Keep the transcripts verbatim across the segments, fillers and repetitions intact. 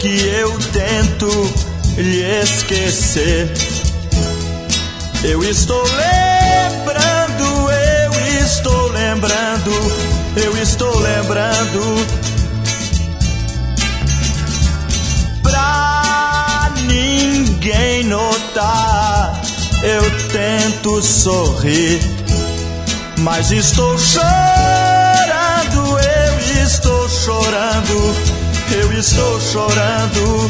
que eu tento lhe esquecer, eu estou lembrando, eu estou lembrando, eu estou lembrando. Pra ninguém notar, eu tento sorrir, mas estou chorando, eu estou chorando, eu estou chorando.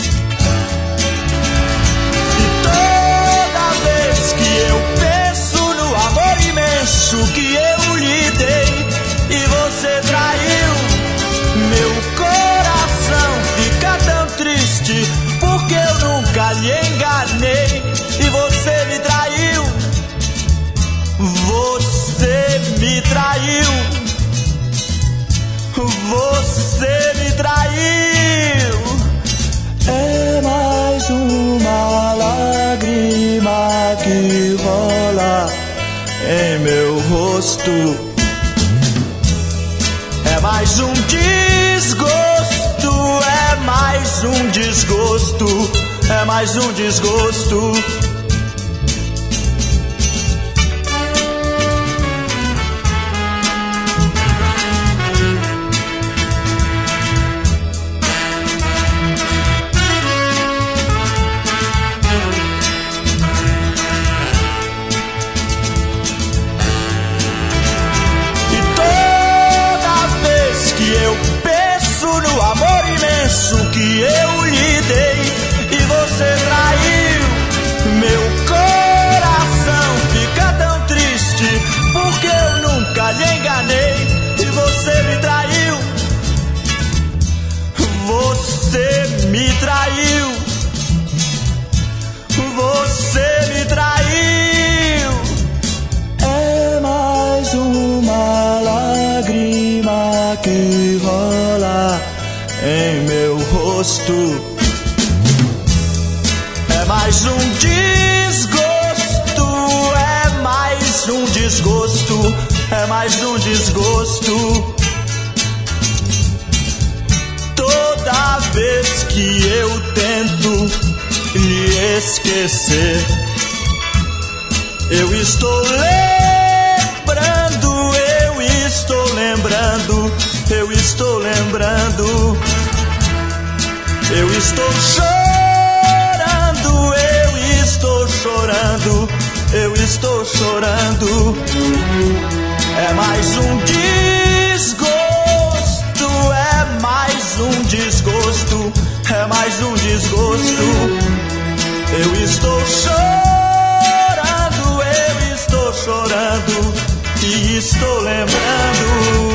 E toda vez que eu penso no amor imenso que eu lhe dei e você traiu, meu coração fica tão triste, porque eu nunca lhe enganei e você me traiu. Você me traiu, você me traiu. É mais uma lágrima que rola em meu rosto, é mais um desgosto, é mais um desgosto, é mais um desgosto. Que eu lhe dei e você traiu, meu coração fica tão triste, porque eu nunca lhe enganei e você me traiu. Você me traiu, você me traiu. É mais uma lágrima que rola em meu rosto, é mais um desgosto, é mais um desgosto, é mais um desgosto. Toda vez que eu tento lhe esquecer, eu estou lembrando, eu estou lembrando, eu estou lembrando. Eu estou chorando, eu estou chorando, eu estou chorando. É mais um desgosto, é mais um desgosto, é mais um desgosto. Eu estou chorando, eu estou chorando e estou lembrando.